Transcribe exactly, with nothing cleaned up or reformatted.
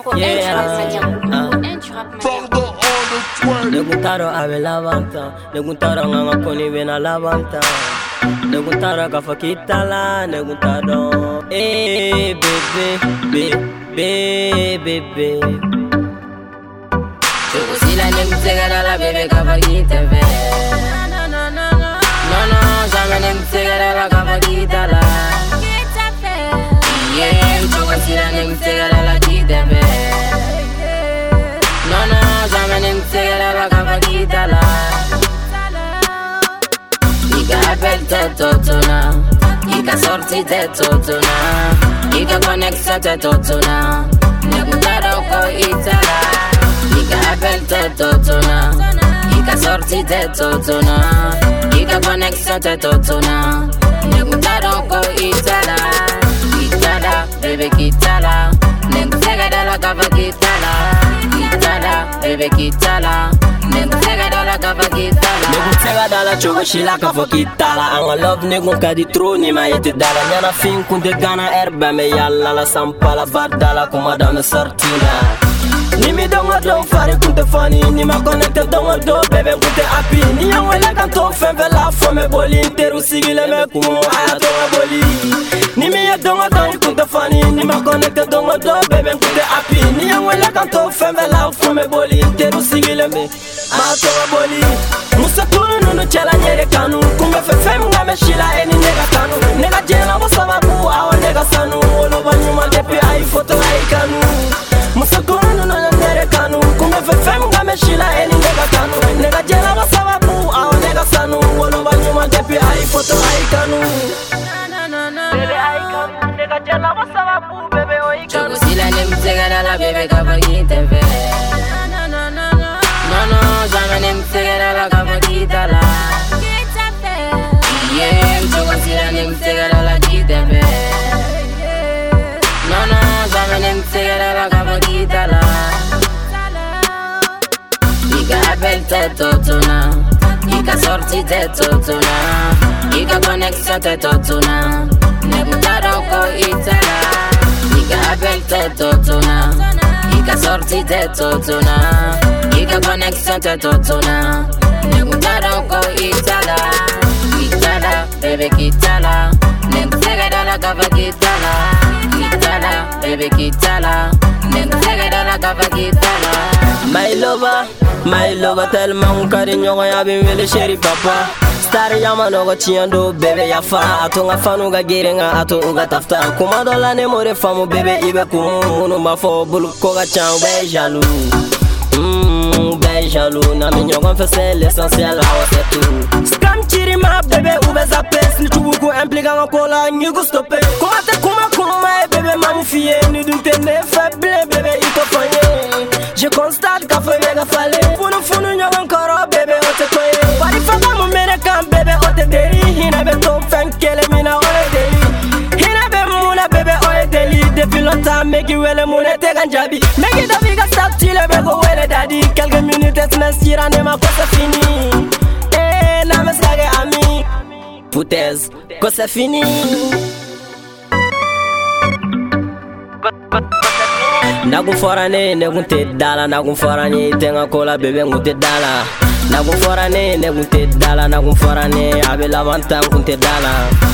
Yeah, le guntaro ave lavanta, le guntaro nganga koni vena lavanta, le guntaro kafa kitala, le guntaro eh bebe bebe bebe. Choco si la ne mtsegara la bebe kafa kiteve. No no no no, no no, jamais ne mtsegara la kafa kitala. Yeah, choco si la ne mtsegara la kiteve. No no, jamais ne mtsegara la kafa kitala. Ika appel te totona, ika sorti te totona, ika connexion te totona. Ne guntaro ko itala. Ika appel te totona, ika sorti te totona, ika connexion te totona. Ne guntaro ko itala. Kitala, bebe kitala, ne mtsegara la kafa kitala. Kitala, bebe kitala, ne mtsegara la kafa kitala. Ne mtsegara la chogo shila kafa kitala. Anga love ne gonka di tro ni ma yete dala. Nyana fin kunde gana erba me yalla la sampala badala kuma da me sortina. Ni mi dongo do fari kunte funny, ni ma connecte dongo do bebe kunte happy. Ni yang wele kanto fembe la fome boli interu sigile me kumu ayato boli. Ni mi ya dongo do kunte funny, ni ma connecte dongo do bebe kunte happy. Ni yang wele kanto fembe la fome boli interu sigile me ayato boli. Musa tunu no chala nyere kanu, kumbe fe fem ngame shila eni nega kanu. Nega jela wasama bu awa nega sanu, olo banyuma depi ai foto ai kanu. Musa tunu no nyere kanu, kumbe fe fem ngame shila eni nega kanu. Nega jela wasama bu awa nega sanu, olo banyuma depi ai foto ai kanu. Bebe ai kanu, nega jela wasama bu bebe oi kanu. Choco sila ne mtsegara la bebe kafa kiteve. No no, jamais ne mtsegara la kafa kitala. Yeah, choco sila ne mtsegara la kiteve. No no, jamais ne mtsegara la kafa kitala. Ika appel te totona, ika sorti te totona, ika connexion te totona. Ne guntaro ko itala. Ika appel te totona, ika sorti te totona, ika connexion te totona. Ne guntaro ko itala. Kitala, bebe kitala, ne mtsegara la kafa kitala. Kitala, bebe kitala, ne mtsegara la kafa kitala. My lover, my lover, tellement un cariño que ya bien vele chéri papa. Star yama no go chiando bebe ya fa ato nga fanu ga girenga ato uga tafta kuma dola ne more famu bebe ibe kumu munu ma fo bulu ko ga chan be jaloux. Mm, be jaloux na mi nyogon fe c'est l'essentiel awa c'est tout. Scam chiri ma bebe ube za pes ni tubu ku implica nga kola nyugo stoppe. Kuma te kuma kuma bebe mamu fiye ni dute ne faible bebe ito fanye. Je constate qu'a fait mega fallé. Funu funu nyogon koro bebe ote koye. Pari fanga mu mere kan bebe ote deri. Hina be to fenkele mina ole deli. Hina be muna bebe ole deli. Depuis longtemps meki wele mune te ganjabi. Meki da viga style be go wele daddy. Quelques minutes me stira ne ma cosa fini. Eh na me sage ami. Foutaise, cosa fini. Nagun forane, negun te dala, nagun forane, tenga kola bebe ngun te dala. Nagun forane, negun te dala, nagun forane, abe lavantan kun te dala.